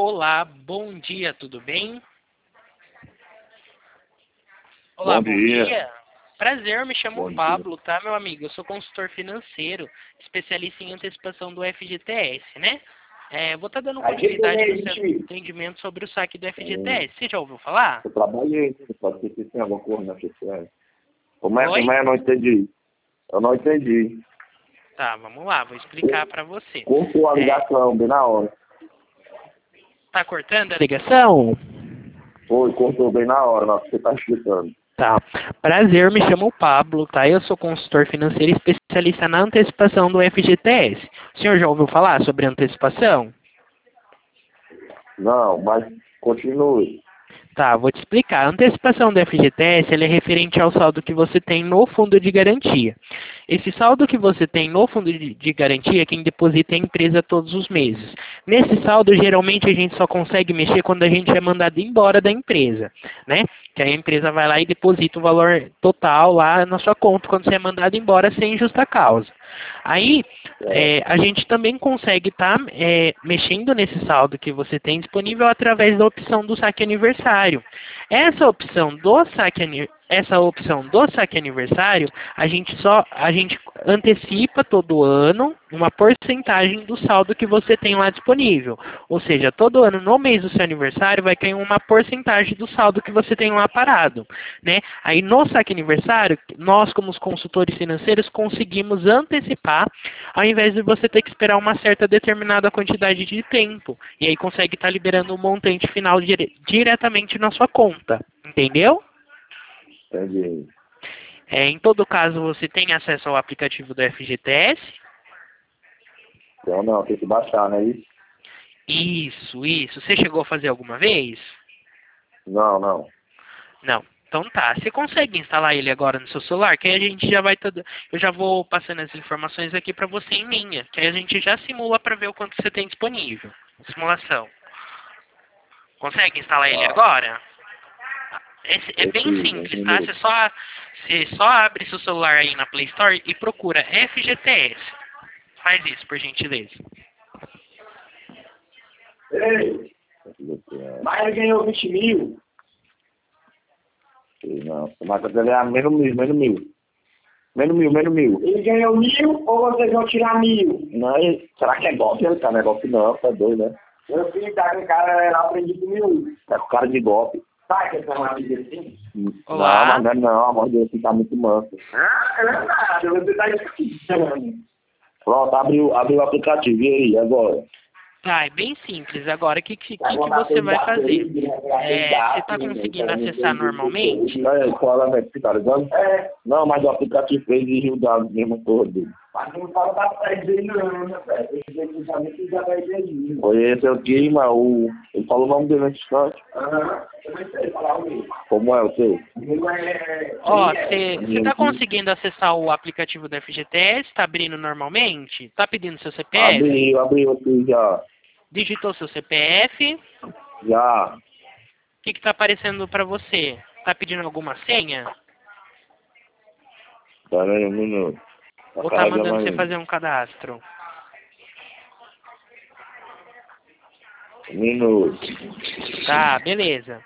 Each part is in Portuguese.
Olá, bom dia, tudo bem? Olá, Bom dia. Prazer, me chamo Bom dia. Pablo, tá, meu amigo? Eu sou consultor financeiro, especialista em antecipação do FGTS, né? Vou estar dando continuidade no seu atendimento sobre o saque do FGTS. Você já ouviu falar? Eu trabalhei, pode ser que tenha alguma coisa na FGTS. Como é? Oi? Eu não entendi. Eu não entendi. Tá, vamos lá, vou explicar pra você. Cortou a ligação, bem na hora. Tá cortando a ligação? Foi, cortou bem na hora, na hora que você tá explicando. Tá. Prazer, me chamo Pablo, tá? Eu sou consultor financeiro especialista na antecipação do FGTS. O senhor já ouviu falar sobre antecipação? Não, mas continue. Tá, vou te explicar. A antecipação do FGTS ela é referente ao saldo que você tem no fundo de garantia. Esse saldo que você tem no fundo de garantia é quem deposita é a empresa todos os meses. Nesse saldo, geralmente a gente só consegue mexer quando a gente é mandado embora da empresa, né? Que aí a empresa vai lá e deposita o valor total lá na sua conta quando você é mandado embora sem justa causa. Aí, a gente também consegue estar mexendo nesse saldo que você tem disponível através da opção do saque aniversário. Essa opção do saque aniversário, a gente antecipa todo ano uma porcentagem do saldo que você tem lá disponível. Ou seja, todo ano, no mês do seu aniversário, vai cair uma porcentagem do saldo que você tem lá parado, né? Aí no saque aniversário, nós como os consultores financeiros conseguimos antecipar, ao invés de você ter que esperar uma certa determinada quantidade de tempo. E aí consegue estar liberando o montante final diretamente na sua conta. Entendeu? Entendi. Em todo caso, você tem acesso ao aplicativo do FGTS? Então não, tem que baixar, não é isso? Isso. Você chegou a fazer alguma vez? Não, não. Não. Então tá. Você consegue instalar ele agora no seu celular? Que aí a gente já vai... Eu já vou passando as informações aqui para você em linha. Que aí a gente já simula para ver o quanto você tem disponível. Simulação. Consegue instalar ele agora? É bem simples, tá? Você só abre seu celular aí na Play Store e procura FGTS. Faz isso, por gentileza. Ei, mas ele ganhou 20 mil. Não, mas vai ganhar menos mil. Menos mil. Ele ganhou 1.000 ou vocês vão tirar 1.000? Não, será que é golpe? Ele tá, não é golpe não, tá doido, né? Meu filho tá com cara, eu aprendi com 1.000. Tá com cara de golpe. Sabe que ele tá uma amiga assim? Olá. Não, a mãe dele tá muito mansa. É verdade, você tá escutando. Pronto, abriu o aplicativo, e aí, agora? Tá, é bem simples. Agora, o que você vai fazer? Você está conseguindo acessar normalmente? Fala, né, que tá ligado? Não, mas o aplicativo fez e o dado mesmo todo. Mas não fala da pede não, né, velho? Ele já vai ver. Foi esse é o Guima, ele falou o nome dele nesse instante. Eu não sei falar o mesmo. Como é o seu? Ó, você está conseguindo acessar o aplicativo do FGTS? Está abrindo normalmente? Está pedindo seu CPF? Abriu aqui já. Digitou seu CPF? Já. O que está aparecendo para você? Está pedindo alguma senha? Pera aí um minuto. Ou está mandando você fazer um cadastro? Um minuto. Tá, beleza.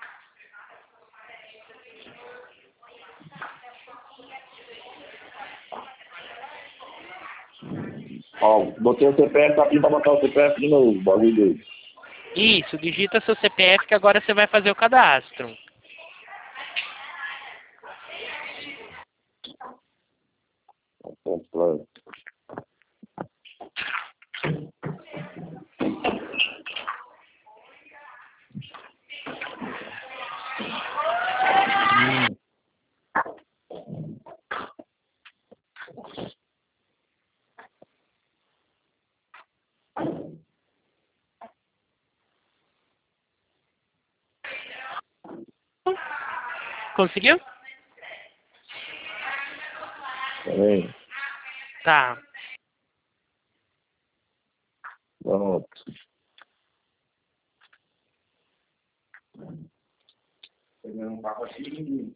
Ó, botei o CPF, tá pedindo pra botar o CPF de novo, o bagulho dele. Isso, digita seu CPF que agora você vai fazer o cadastro. Pronto. Conseguiu? Peraí. Tá. Pronto. Pegando um papo aqui.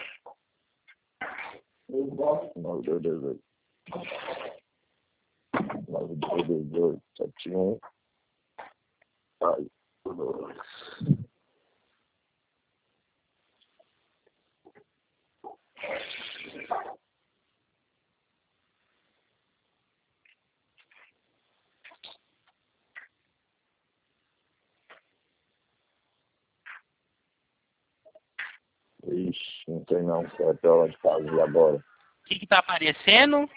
Eu gosto. 922. 922. 71. Aí. Ixi, não sei não, CEP lá de casa e agora. O que tá aparecendo?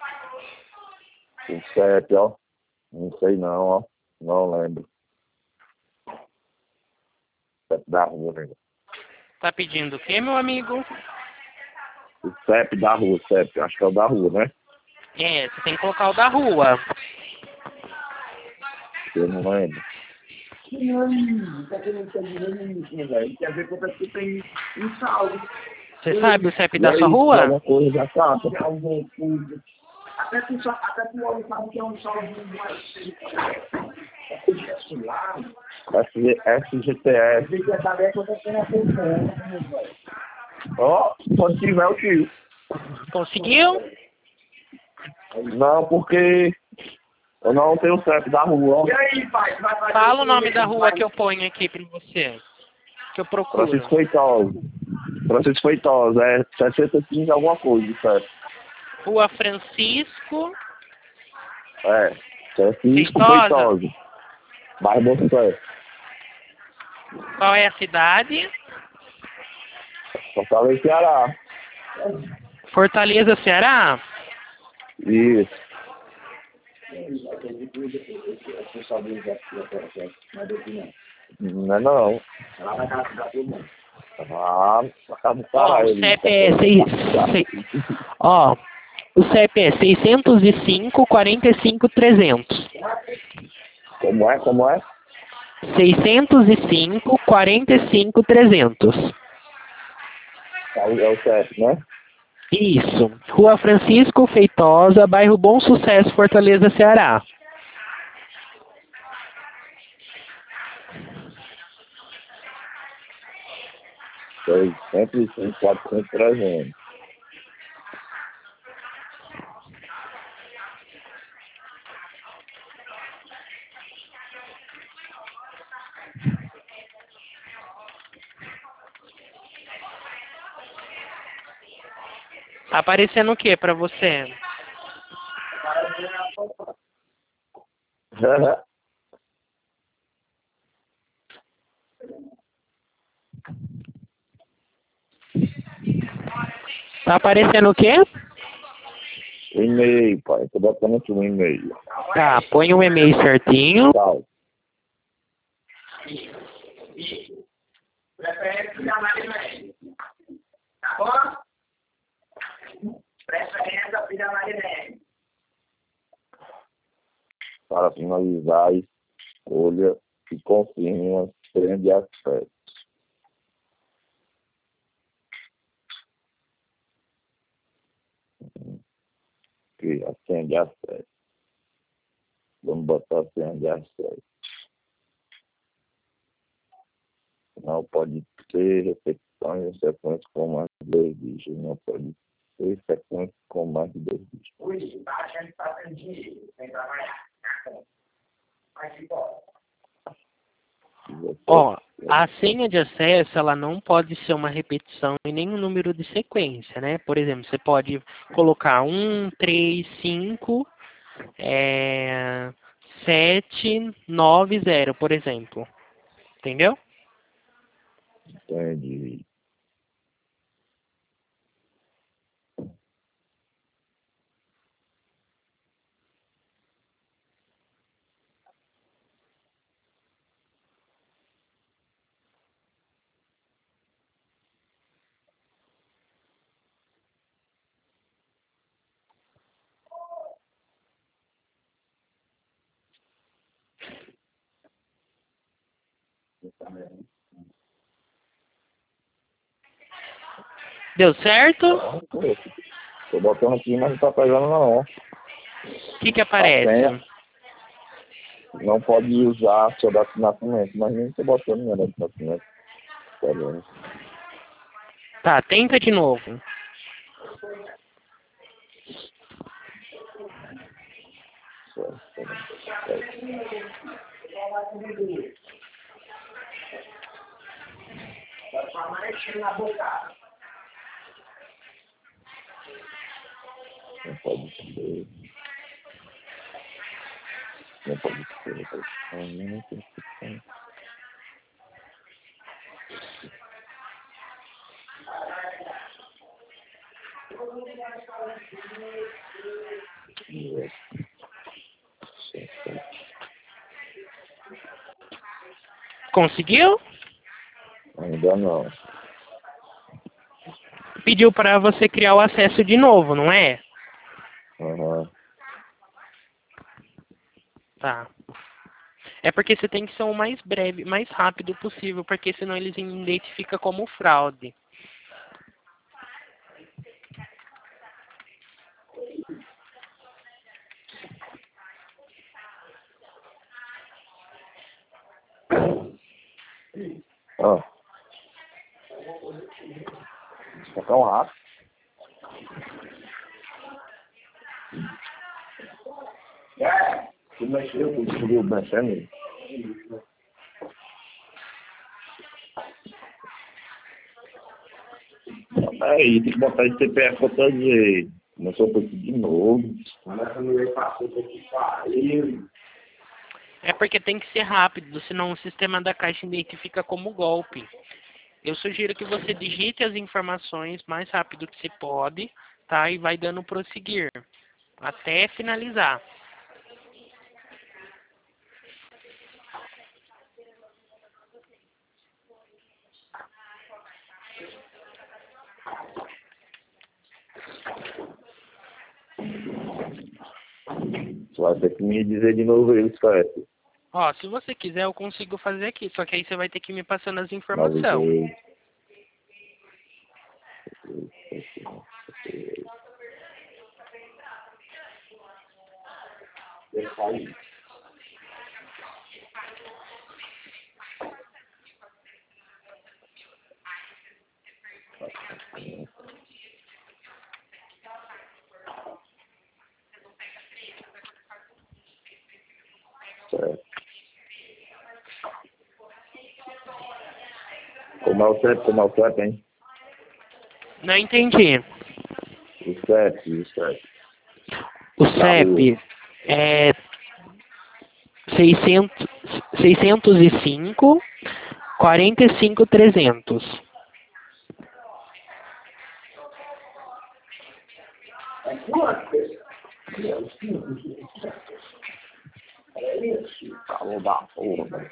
O CEP, ó. Não sei não, ó. Não lembro. CEP da rua, né? Tá pedindo o quê, meu amigo? O CEP da rua, CEP. Acho que é o da rua, né? É, você tem que colocar o da rua. Eu não lembro. Você sabe o CEP E da aí, sua rua? alguma coisa já sabe. SGTS. Ó, quando tiver eu tiro. Conseguiu? Não, porque eu não tenho o CEP da rua, ó. Fala o nome da rua que eu ponho aqui pra você. Que eu procuro. Francisco Feitosa. Francisco Feitosa, é 65 alguma coisa, certo? Rua Francisco É, Francisco Feitosa. Feitosa. Bairro Bom Sucesso. Qual é a cidade? Fortaleza, Ceará. Fortaleza, Ceará? Isso. Não é não. Ah, acaba o Ó, o caralho. CEP é ó, o CEP é 605 45 300. Como é? Como é? 605 45 300. É o CEP, né? Isso. Rua Francisco Feitosa, bairro Bom Sucesso, Fortaleza, Ceará. Foi 105, 400, 300. Tá aparecendo o que pra você? Tá aparecendo o quê? O e-mail, pai. Tô botando aqui um e-mail. Tá, põe o e-mail certinho. Tal. Para finalizar, escolha e confirme uma senha de acesso. Ok, a senha de acesso. Vamos botar a senha de acesso. Não pode ter repetições em sequência com mais de 2 dígitos. Não pode ter sequência com mais de 2 dígitos. Ó, a senha de acesso, ela não pode ser uma repetição e nem um número de sequência, né? Por exemplo, você pode colocar 1, 3, 5, 7, 9, 0, por exemplo. Entendeu? Entendi. Deu certo? Tô botando aqui, mas não tá pegando não. O que A aparece? senha não pode usar sua data de nascimento, mas nem tô botando minha data de nascimento. Tá vendo? Tá, tenta de novo. Não pode ser. Não pode ser. Não pode ser. Não tem que ser. conseguiu? Ainda não. Pediu para você criar o acesso de novo, não é? Aham. Tá. É porque você tem que ser o mais breve, mais rápido possível, porque senão eles identificam como fraude. Ó. Tá tão rápido. Tu mexeu, tu subiu mexendo. Aí, tem que botar esse CPF pra fazer. Começou por aqui de novo. É porque tem que ser rápido, senão o sistema da Caixa identifica como golpe. Eu sugiro que você digite as informações mais rápido que se pode, tá? E vai dando prosseguir, até finalizar. Tu vai ter que me dizer de novo aí, certo? Ó, se você quiser, eu consigo fazer aqui, só que aí você vai ter que me passando as 9, informações. 6. Certo. Como é o CEP, hein? Não entendi. O CEP. O CEP é 605 45 300. Calor da porra.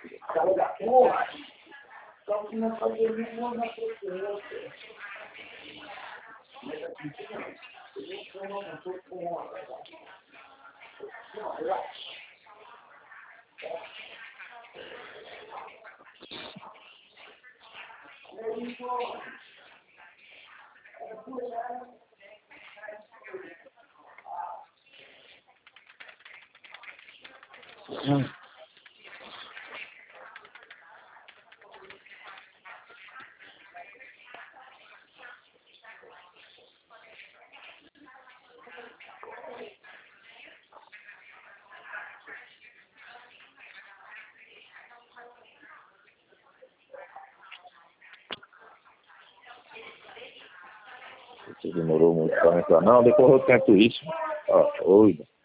Você demorou muito pra entrar. Não, depois eu tento isso. Ó, oi.